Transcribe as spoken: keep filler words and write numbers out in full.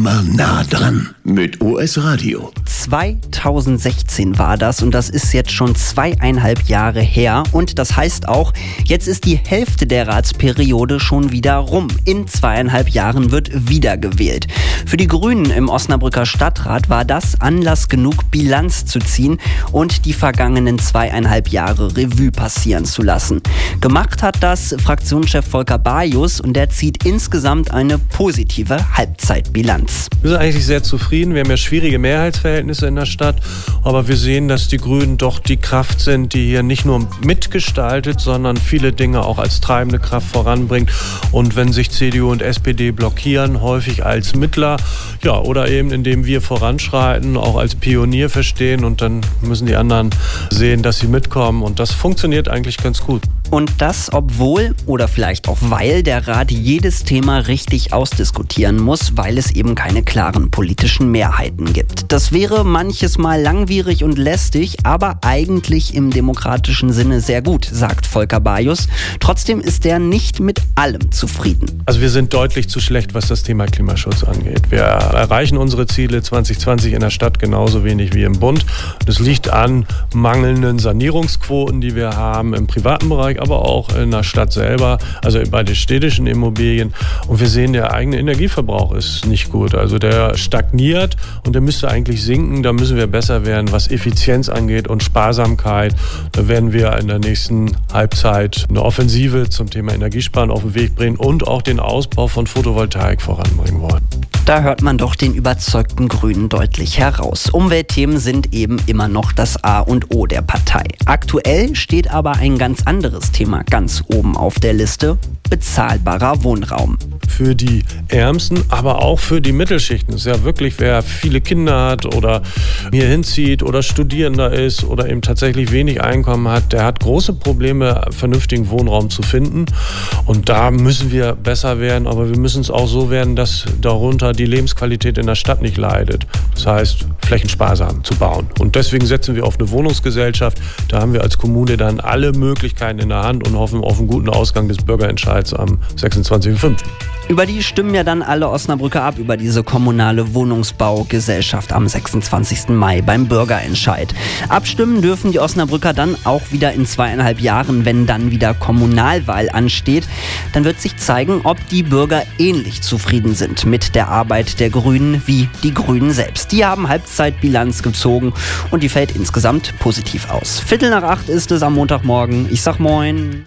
Immer nah dran mit O S Radio. zweitausendsechzehn war das und das ist jetzt schon zweieinhalb Jahre her. Und das heißt auch, jetzt ist die Hälfte der Ratsperiode schon wieder rum. In zweieinhalb Jahren wird wiedergewählt. Für die Grünen im Osnabrücker Stadtrat war das Anlass genug, Bilanz zu ziehen und die vergangenen zweieinhalb Jahre Revue passieren zu lassen. Gemacht hat das Fraktionschef Volker Bajus und der zieht insgesamt eine positive Halbzeitbilanz. Wir sind eigentlich sehr zufrieden. Wir haben ja schwierige Mehrheitsverhältnisse in der Stadt, aber wir sehen, dass die Grünen doch die Kraft sind, die hier nicht nur mitgestaltet, sondern viele Dinge auch als treibende Kraft voranbringt. Und wenn sich C D U und S P D blockieren, häufig als Mittler, ja, oder eben indem wir voranschreiten, auch als Pionier verstehen und dann müssen die anderen sehen, dass sie mitkommen und das funktioniert eigentlich ganz gut. Und das, obwohl oder vielleicht auch weil der Rat jedes Thema richtig ausdiskutieren muss, weil es eben keine klaren politischen Mehrheiten gibt. Das wäre manches Mal langwierig und lästig, aber eigentlich im demokratischen Sinne sehr gut, sagt Volker Bajus. Trotzdem ist er nicht mit allem zufrieden. Also wir sind deutlich zu schlecht, was das Thema Klimaschutz angeht. Wir erreichen unsere Ziele zwanzig zwanzig in der Stadt genauso wenig wie im Bund. Das liegt an mangelnden Sanierungsquoten, die wir haben im privaten Bereich, aber auch in der Stadt selber, also bei den städtischen Immobilien. Und wir sehen, der eigene Energieverbrauch ist nicht gut. Also der stagniert und der müsste eigentlich sinken. Da müssen wir besser werden, was Effizienz angeht und Sparsamkeit. Da werden wir in der nächsten Halbzeit eine Offensive zum Thema Energiesparen auf den Weg bringen und auch den Ausbau von Photovoltaik voranbringen wollen. Da hört man doch den überzeugten Grünen deutlich heraus. Umweltthemen sind eben immer noch das A und O der Partei. Aktuell steht aber ein ganz anderes Thema ganz oben auf der Liste: bezahlbarer Wohnraum. Für die Ärmsten, aber auch für die Mittelschichten. Das ist ja wirklich, wer viele Kinder hat oder hier hinzieht oder Studierender ist oder eben tatsächlich wenig Einkommen hat, der hat große Probleme, vernünftigen Wohnraum zu finden. Und da müssen wir besser werden, aber wir müssen es auch so werden, dass darunter die Lebensqualität in der Stadt nicht leidet. Das heißt, flächensparsam zu bauen. Und deswegen setzen wir auf eine Wohnungsgesellschaft. Da haben wir als Kommune dann alle Möglichkeiten in der Hand und hoffen auf einen guten Ausgang des Bürgerentscheids am sechsundzwanzigsten fünften Über die stimmen ja dann alle Osnabrücker ab, über diese kommunale Wohnungsbaugesellschaft am sechsundzwanzigsten Mai beim Bürgerentscheid. Abstimmen dürfen die Osnabrücker dann auch wieder in zweieinhalb Jahren, wenn dann wieder Kommunalwahl ansteht. Dann wird sich zeigen, ob die Bürger ähnlich zufrieden sind mit der Arbeit der Grünen wie die Grünen selbst. Die haben Halbzeitbilanz gezogen und die fällt insgesamt positiv aus. Viertel nach acht ist es am Montagmorgen. Ich sag moin.